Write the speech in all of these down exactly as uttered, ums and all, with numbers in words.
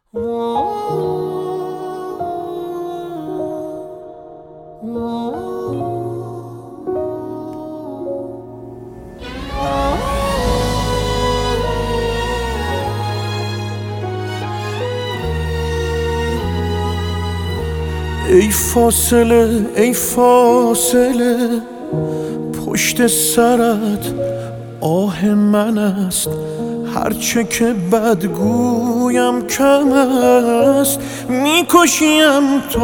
ای فاصله ای فاصله پشت سرت آه من است، هرچه که بدگویم کم است، میکشیم تا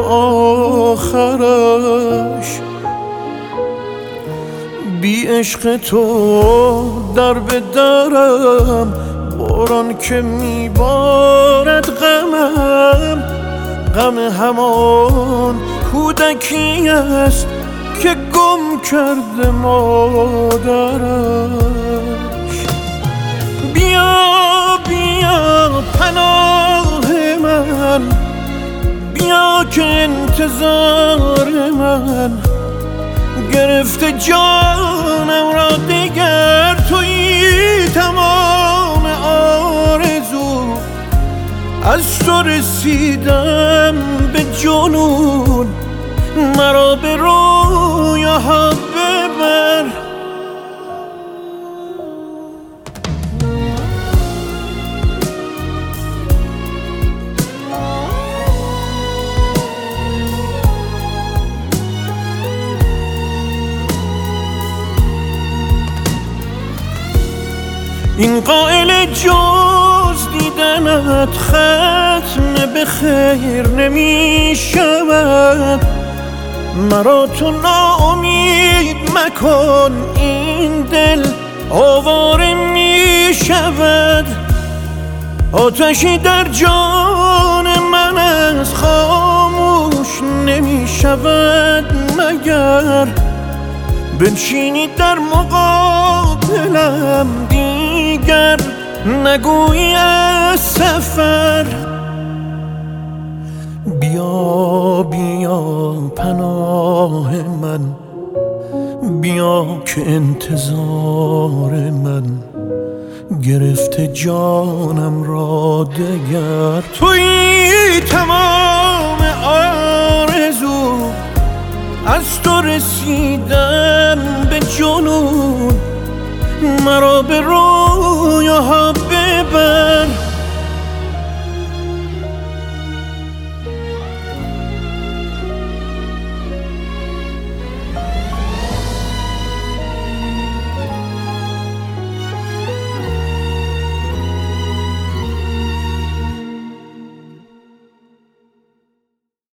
آخرش. بی عشق تو در به درم، باران که میبارد غمم، غم همان کودکی است که گم کرده مادرش. بیا بیا پناه من، بیا که انتظار من گرفته جانم را دگر. تویی تمام آرزو، از تو رسیدم به جنون، مرا به رویاها ببر. این قائل جز دیدنت ختم به خیر نمی شود، مرا تو ناامید مکن، این دل آواره می شود. آتشی در جان من از خاموش نمی شود مگر بنشینی در مقابلم، دیگر نگویی از سفر. بیا بیا پناه من، بیا که انتظار من گرفته جانم را دگر. تویی تمام آرزو، از تو رسیدم به جنون، مرا به رویاها ببر.